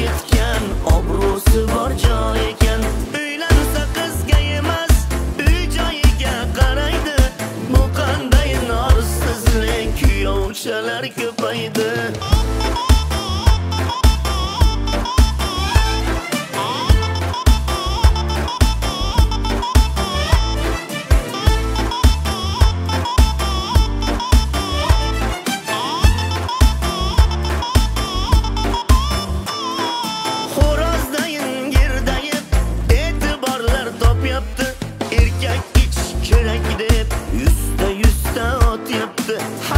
yetgan, obro'si bor joy ekan. Uylansa qizga emas, uy joyiga qaraydi. Bu qanday norsizlik, kuyovchalar ko'paydi. Erkak ich kerak deb yuzta otyapti.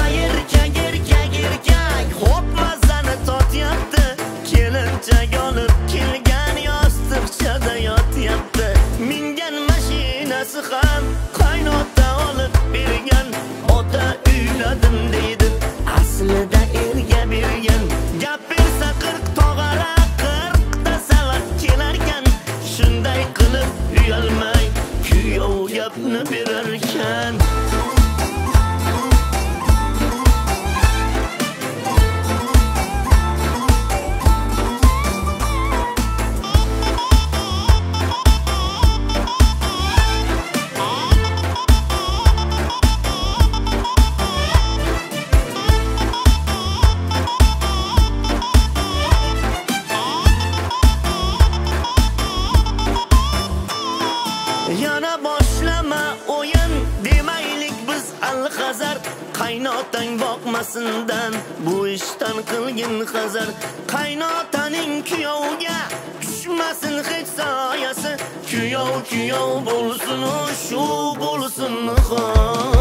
Erkak hop mazani totyapti. Kelinchak olib kelgan yostiqchada yotyapti. Mingan mashinasi ham qaynota olib bergan. Ota uyladim deydi, aslida erga bergan. Gap bersa 40 tog'ara 40 ta savat kelarkan. Shunday qilib uyalmay kuyov gapni berarkan. Yana boshlama o'yin demaylik biz alhazar. Qaynotang boqmasindan bu ishdan qilgin hazar. Qaynotaning kuyovga tushmasin hech soyasi. Kuyov bo'lsin, shu bo'lsin xoh.